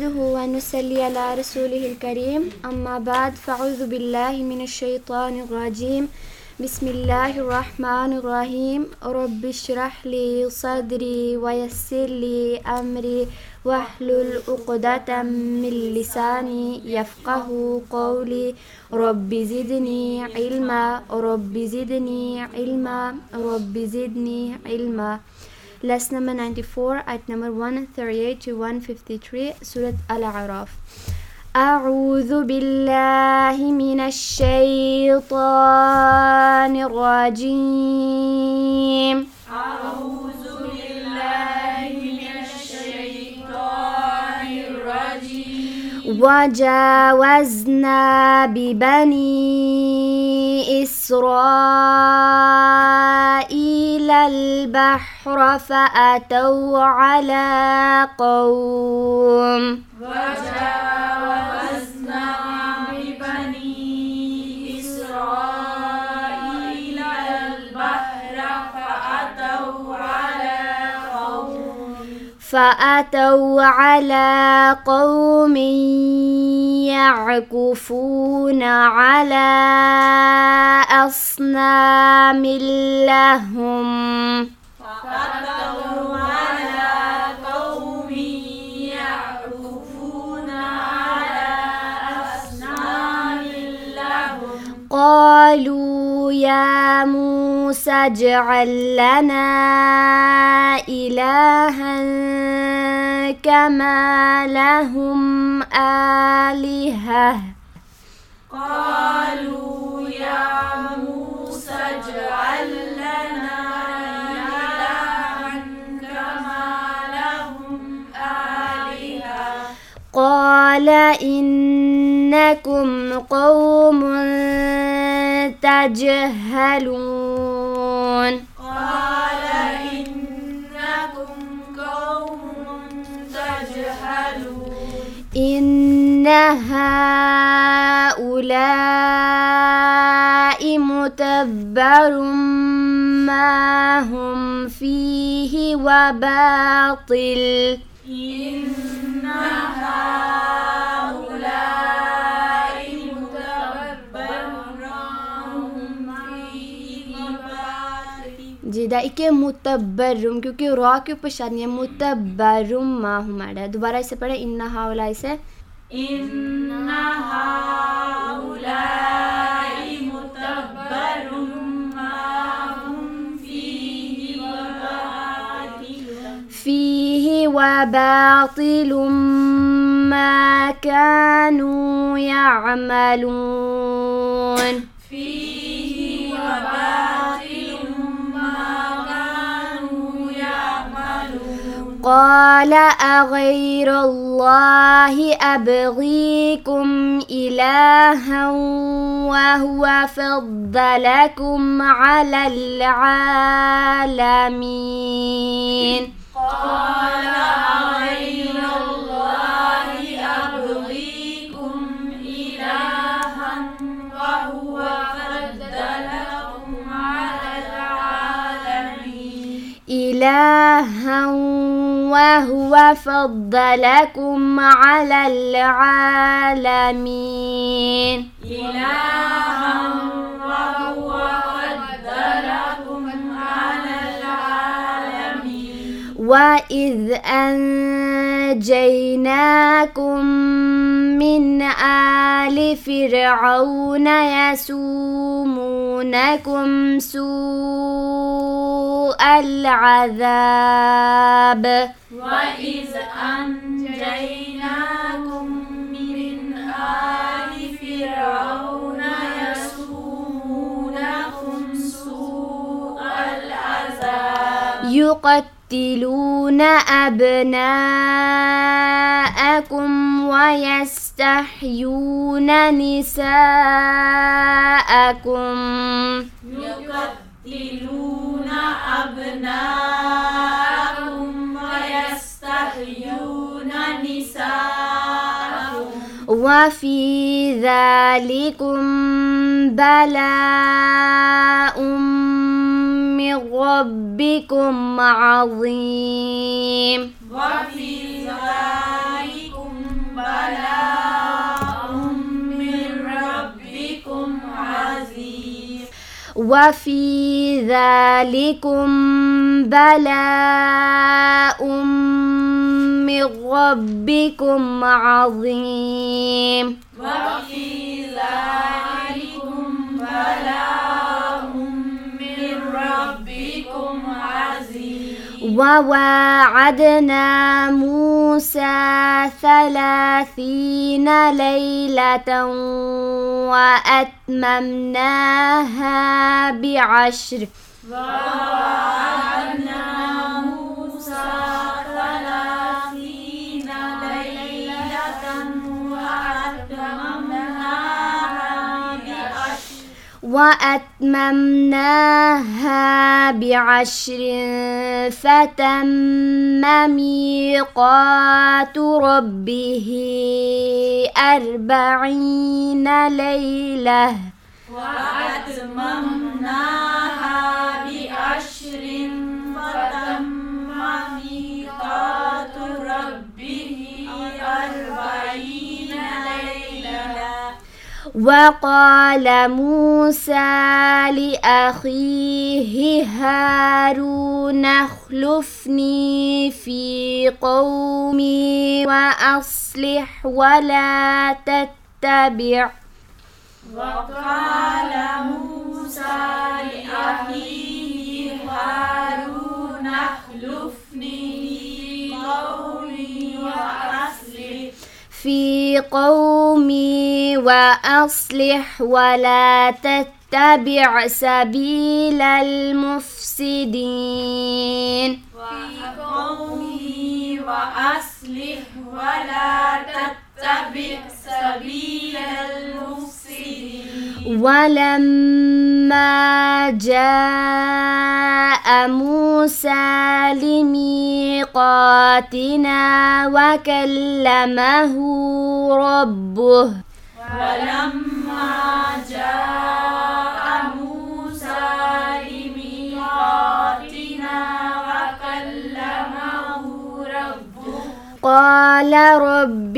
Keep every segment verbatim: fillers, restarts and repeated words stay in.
نحمده ونصلي على رسوله الكريم أما بعد فأعوذ بالله من الشيطان الرجيم بسم الله الرحمن الرحيم رب اشرح لي صدري ويسر لي أمري واحلل عقدة من لساني يفقه قولي رب زدني علما رب زدني علما رب زدني علما. Lesson number ninety-four, ayat number one thirty-eight to one fifty-three, Surah Al-A'raf. أعوذ بالله من الشيطان الرجيم أعوذ بالله من الشيطان الرجيم وجاوزنا ببني إسرائيل البحر فأتوا على قوم وجاوزنا ببني إسرائيل البحر فأتوا على قوم فأتوا على قوم يعكفون على أصنام لهم فأتوا على قوم يعكفون على أصنام لهم قالوا يا موسى اجعل لنا إلها كما لهم آلهة قالوا يا موسى اجعل لنا إلها كما لهم آلهة قال إنكم قوم تجهلون قال إنكم قوم تجهلون إن هؤلاء متبر ما هم فيه وباطل إن هؤلاء متبر ما هم فيه وباطل. जी देखिए मुतब्बरुम क्योंकि रॉ के ऊपर शाद नहीं है मुतब्बरुम माहुम आ रहा है. दोबारा इसे पढ़े इन्ना हाउलाई से إن هؤلاء متبر ما هم فيه وباطل فيه وباطل ما كانوا يعملون فيه وباطل ما كانوا يعملون قال أغير الله أبغيكم إلها وهو فضلكم على العالمين قال أغير الله أبغيكم إلها وهو فضلكم على العالمين إلها وهو فضلكم على العالمين إلها وهو فضلكم على العالمين وإذ أنجيناكم من آل فرعون يسومونكم سوء العذاب وإذ أنجيناكم من آل فرعون يسومونكم سوء العذاب يقتلون أبناءكم ويستحيون نساءكم يقتلون أبناءكم ويستحيون نساءكم وفي ذلكم بلاء من ربكم عظيم وفي ذلكم وفي ذلكم بلاء من ربكم عظيم وفي ذلكم بلاء من ربكم عظيم وواعدنا موسى ثلاثين ليلة وأتممناها بعشر ووعدنا موسى ثلاثين ليلة وأتممناها بعشر وأتممناها بعشر فتم ميقات ربه أربعين ليلة وأتممناها بعشر فتم ميقات ربه أربعين ليلة وقال موسى لأخيه هارون اخلفني في قومي وأصلح ولا تتبع وقال موسى لأخيه هارون اخلفني في قومي وأصلح في قومي وأصلح ولا تتبع سبيل المفسدين في قومي وأصلح ولا تتبع سبيل المفسدين ولما جاء موسى لميقاتنا وكلمه ربه ولما جاء موسى لميقاتنا وكلمه ربه قال رب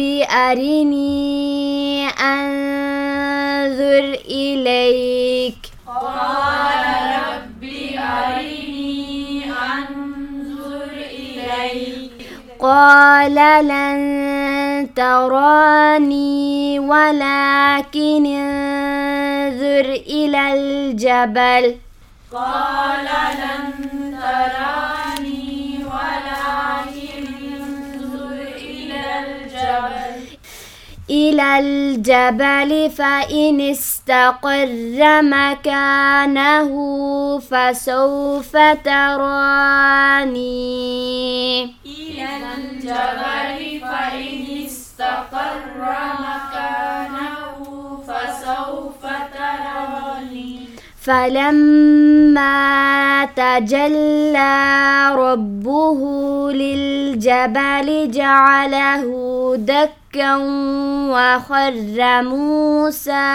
أرني أنظر إليك قال رب أرني أنظر إليك قال لن تراني ولكن انظر إلى الجبل قال لن تراني ولكن انظر إلى الجبل إلى الجبل فإن استقر مكانه فسوف تراني إلى الجبل فإن استقر مكانه فسوف تراني فلما تجلى ربه للجبل جعله دكا وخر موسى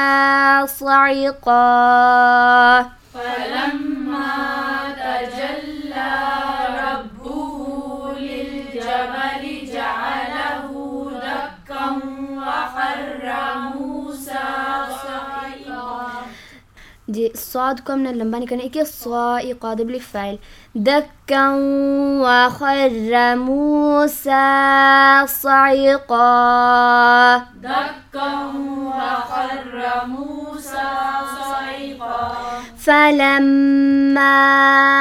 صعقا فلما تجلى ربه للجبل جعله دكا وخر موسى صعقا دي الصاد كم من اللمباني كان إيكي الصائقة دي بالفعل دكا وخر موسى صعقا دكا وخر موسى صعقا فلما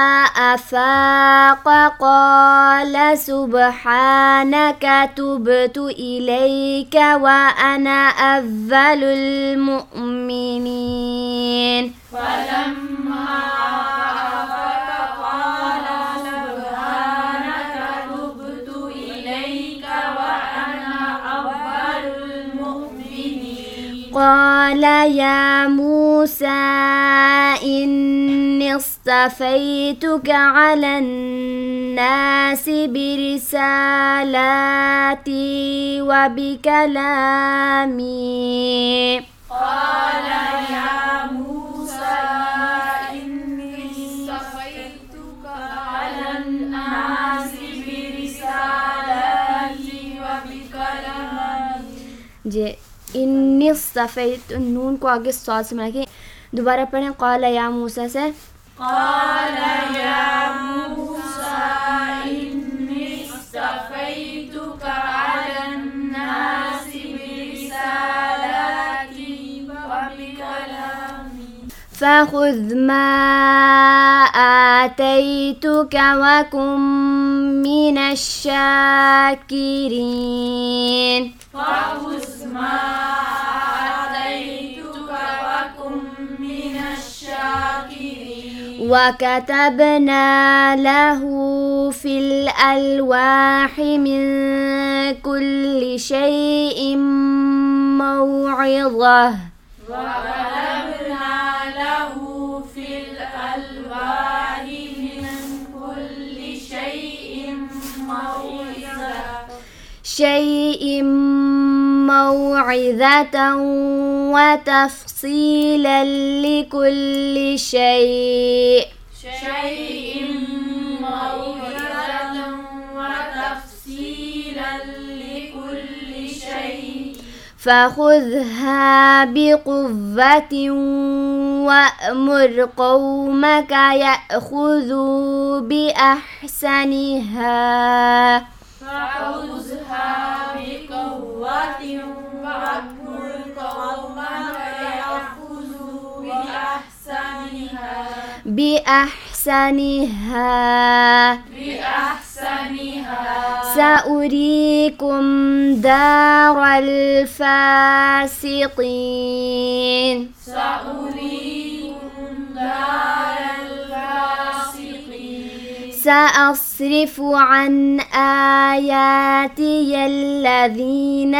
أفاق قال سبحانك تبت إليك وأنا أول المؤمنين فلما أفاق قال سبحانك تبت إليك وأنا أول المؤمنين قال يا موسى إني اصطفيتك على الناس برسالاتي وبكلامي قال يا موسى إني اصطفيتك على الناس برسالاتي وبكلامي जी इन्नी सफ़ेद नून को आगे स्वाद से मिला के दोबारा पढ़ें। क़ाल या मूसा से قال يا موسى إني اصطفيتك على الناس برسالاتي وبكلامي فخذ ما آتيتك وكن من الشاكرين فخذ ما آتيتك وكن من الشاكرين وكتبنا له في الألواح من كل شيء موعظة وكتبنا له في الألواح من كل شيء موعظة شيء موعظة وتفصيلا لكل شيء شيء موعظة وتفصيلا لكل شيء فخذها بقوة وأمر قومك يأخذوا بأحسنها فخذها بقوة وأمر قومك يأخذوا بأحسنها بأحسنها بأحسنها سأريكم دار الفاسقين سأريكم دار الفاسقين سأصرف عن آياتي الذين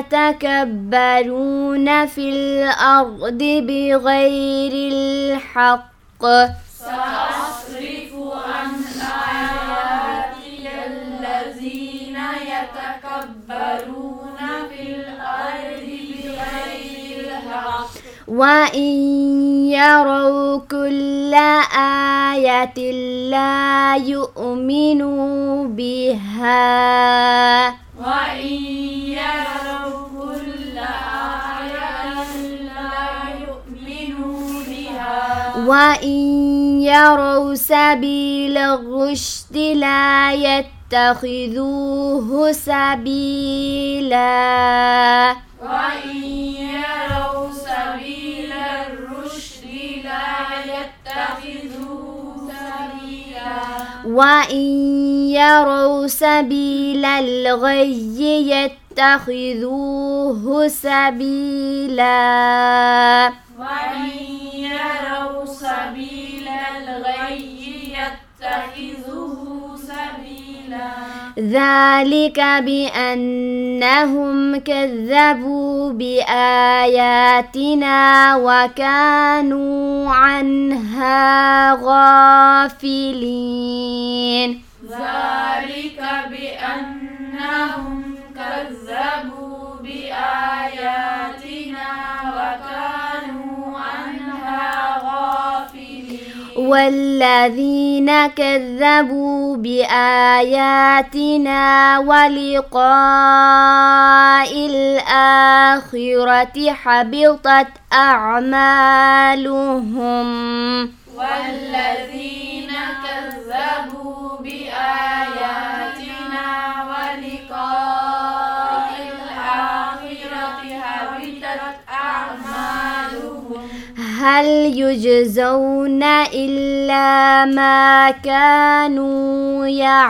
يتكبرون في الأرض بغير الحق سأصرف عن آياتي الذين يتكبرون في الأرض بغير الحق وإن يروا كل آية لا يؤمنوا بها وإن يروا كل آية لا يؤمنوا بها وإن يروا سبيل الرشد لا يتخذوه سبيلا وإن يروا سبيل الرشد لا يتخذوه سبيلا وإن يروا سبيل الغي يتخذوه سبيلا وإن يروا سبيل الغي يتخذوه سبيلا ذلك بأنهم كذبوا بآياتنا وكانوا عنها غافلين ذلك بأنهم كذبوا بآياتنا وكانوا عنها غافلين والذين كذبوا بآياتنا ولقاء الآخرة حبطت أعمالهم والذين كذبوا بآياتنا ولقاء الآخرة حبطت أعمالهم هل يجزون إلا ما كانوا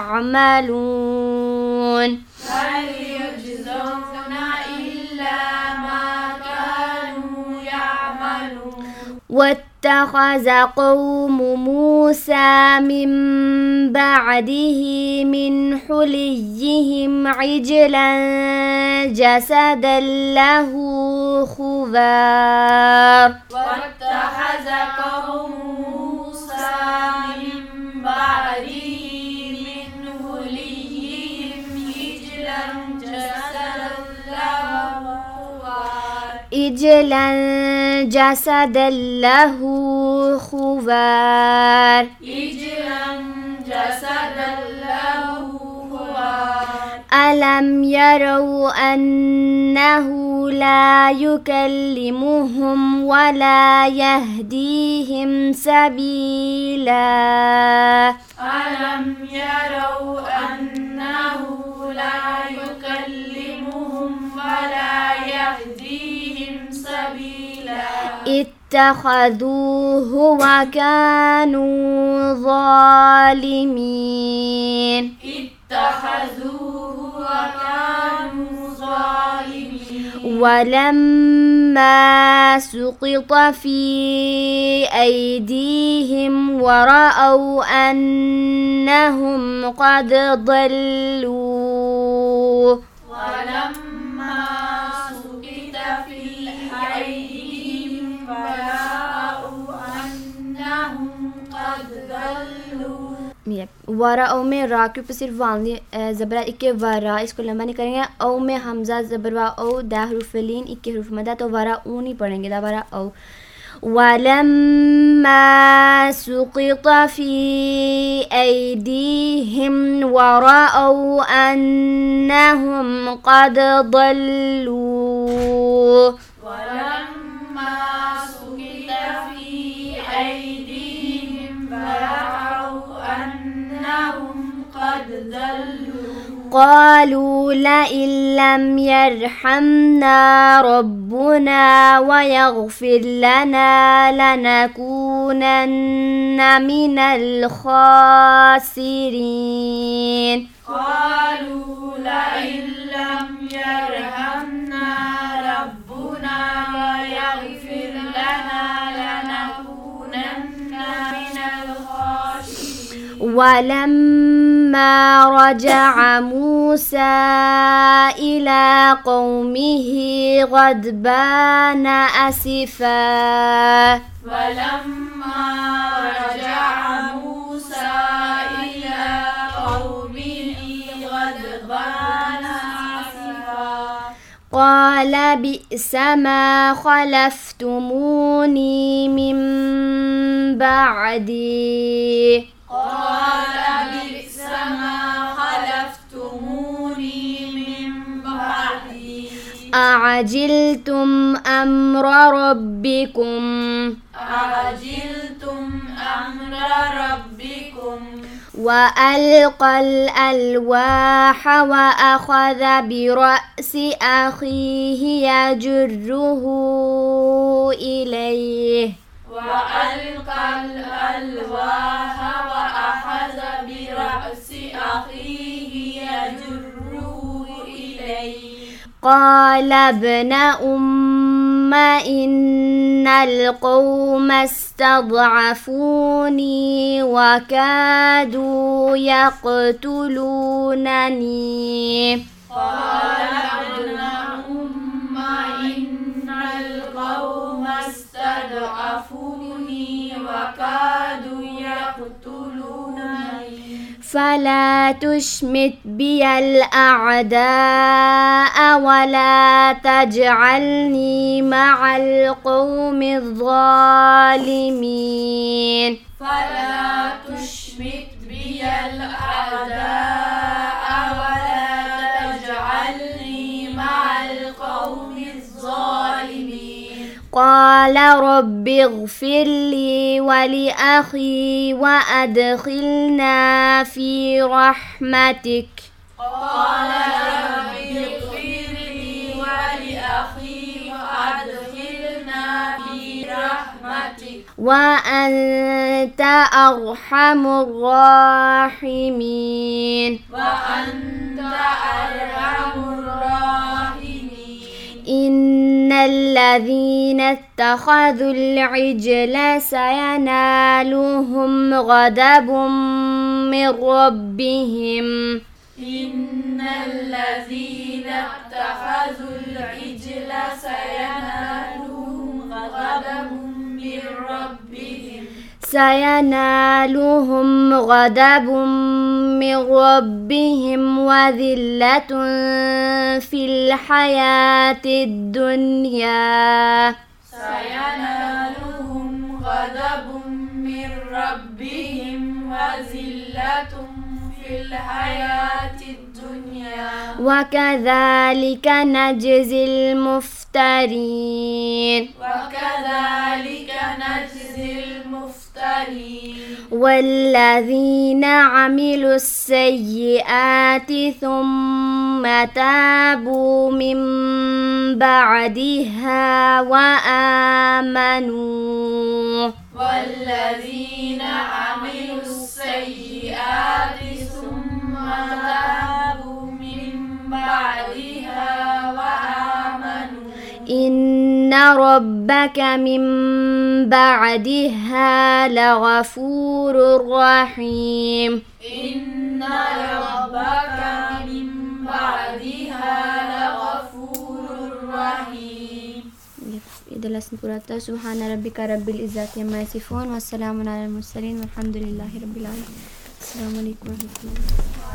يعملون هل يجزون إلا ما كانوا يعملون واتخذ قوم موسى من بعده من حليهم عجلا جسدا له خوار واتخذ قوم موسى من بعده من حليهم عجلا جسدا له خوار عجلا جسدا له خوار عجلا جسدا له خوار ألم يروا أنه لا يكلمهم ولا يهديهم سبيلا ألم يروا أنه لا يكلمهم ولا يهديهم سبيلا اتخذوه وكانوا ظالمين اتخذوه وكانوا ظالمين ولما سقط في أيديهم ورأوا أنهم قد ضلوا ولما سقط في أيديهم ورأوا أنهم قد ضلوا वरा ओ में रा के ऊपर सिर्फ वाली ज़बरा इक्के वरा इसको लंबा नहीं करेंगे ओ में हमज़ा ज़बरवा ओ दा हरूफ लीन इक्के हरूफ मदा तो वरा ऊ नहीं पढ़ेंगे दा वरा ओ ولما سقط في أيديهم ورأوا أنهم قد ضلوا ولما سقط في أيديهم ورأوا أنهم قد ضلوا قالوا لئن لم يرحمنا ربنا ويغفر لنا لنكونن من الخاسرين قالوا لئن لم يرحمنا ربنا ويغفر لنا لنكونن من الخاسرين ولما رجع موسى إلى قومه غضبان أسفا ولما رجع موسى إلى قومه غضبان أسفا قال بئس ما خلفتموني من بعدي قال بئس ما خلفتموني من بعدي أعجلتم أمر ربكم أعجلتم أمر ربكم وألقى الألواح وأخذ برأس أخيه يجره إليه وألقى الألواح وأخذ برأس أخيه يجره إليه قال ابن أم إن القوم استضعفوني وكادوا يقتلونني قال ابن أم إن القوم استضعفوني وكادوا يقتلونني فلا تشمت بي الأعداء ولا تجعلني مع القوم الظالمين فلا تشمت بي الأعداء ولا تجعلني مع القوم الظالمين قال رب اغفر لي ولأخي وأدخلنا في رحمتك قال رب اغفر لي ولأخي وأدخلنا في رحمتك وأنت أرحم الراحمين وأنت أرحم الراحمين إن الذين اتخذوا العجل سينالهم غضب من ربهم إن الذين اتخذوا العجل سينالهم غضب من ربهم سينالهم غضب من ربهم وذلة في الحياة الدنيا سينالهم غضب من ربهم وذلة في الحياة الدنيا الدنيا وكذلك نجزي المفترين وكذلك نجزي المفترين والذين عملوا السيئات ثم تابوا من بعدها وآمنوا والذين عملوا السيئات ثم تابوا من بعدها وآمنوا إن ربك من بعدها لغفور رحيم إن ربك من بعدها لغفور رحيم. adalah sempurna. Subhana rabbika rabbil izzati amma yasifun wassalamun alal mursalin walhamdulillahi rabbil alamin. Assalamualaikum warahmatullahi wabarakatuh.